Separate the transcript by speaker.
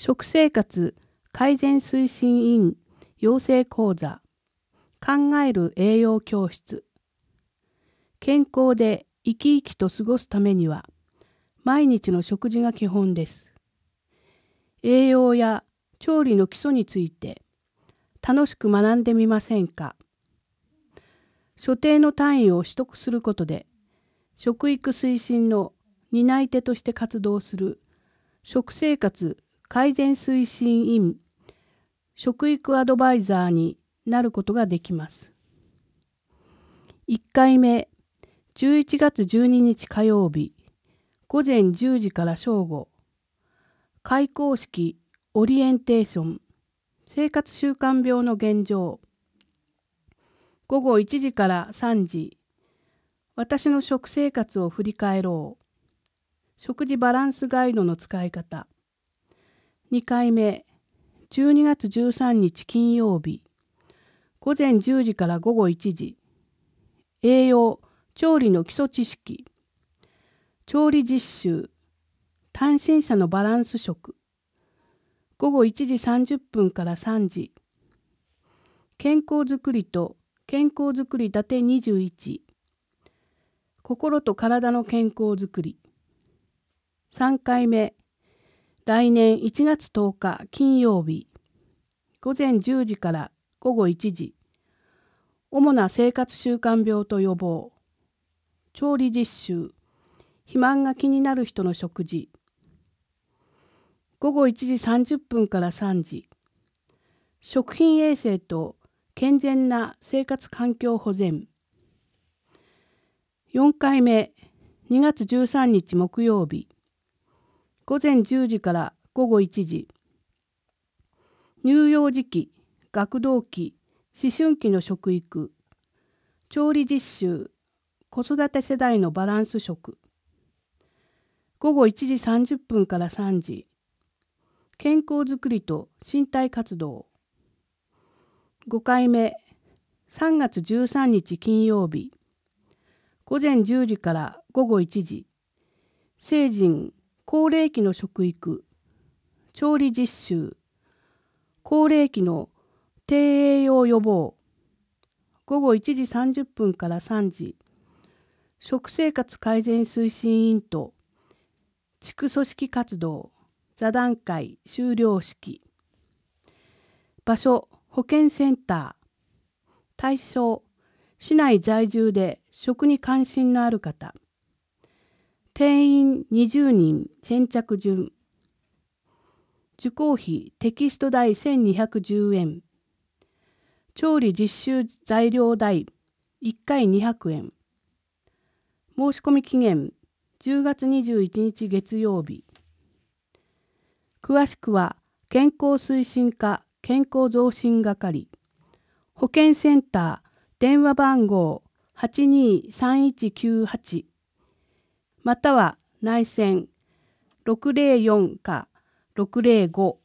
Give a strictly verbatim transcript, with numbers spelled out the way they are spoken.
Speaker 1: 食生活改善推進員養成講座考える栄養教室。健康で生き生きと過ごすためには毎日の食事が基本です。栄養や調理の基礎について楽しく学んでみませんか。所定の単位を取得することで食育推進の担い手として活動する食生活改善推進員食育アドバイザーになることができます。いっかいめ、じゅういちがつじゅうににち火曜日、ごぜんじゅうじから正午、開講式オリエンテーション、生活習慣病の現状。ごごいちじからさんじ、私の食生活を振り返ろう。食事バランスガイドの使い方。にかいめ、じゅうにがつじゅうさんにち金曜日、ごぜんじゅうじからごごいちじ、栄養・調理の基礎知識、調理実習、単身者のバランス食、ごごいちじさんじゅっぷんからさんじ、健康づくりと健康づくり伊達にじゅういち、心と体の健康づくり。さんかいめ、来年いちがつとおか金曜日、ごぜんじゅうじからごごいちじ、主な生活習慣病と予防、調理実習、肥満が気になる人の食事。ごごいちじさんじゅっぷんからさんじ、食品衛生と健全な生活環境保全。よんかいめ、にがつじゅうさんにち木曜日、ごぜんじゅうじからごごいちじ、乳幼児期、学童期、思春期の食育、調理実習、子育て世代のバランス食。ごごいちじさんじゅっぷんからさんじ、健康づくりと身体活動。ごかいめ、さんがつじゅうさんにち金曜日、ごぜんじゅうじからごごいちじ、成人・高齢期の食育、調理実習、高齢期の低栄養予防。ごごいちじさんじゅっぷんからさんじ、食生活改善推進委員と地区組織活動座談会修了式。場所保健センター。対象市内在住で食に関心のある方。定員にじゅうにん先着順。受講費テキスト代せんにひゃくじゅうえん。調理実習材料代いっかいにひゃくえん。申し込み期限じゅうがつにじゅういちにち月曜日。詳しくは健康推進課健康増進係保健センター電話番号 はちにーさんいちきゅうはち または内線ろくぜろよんかろくぜろご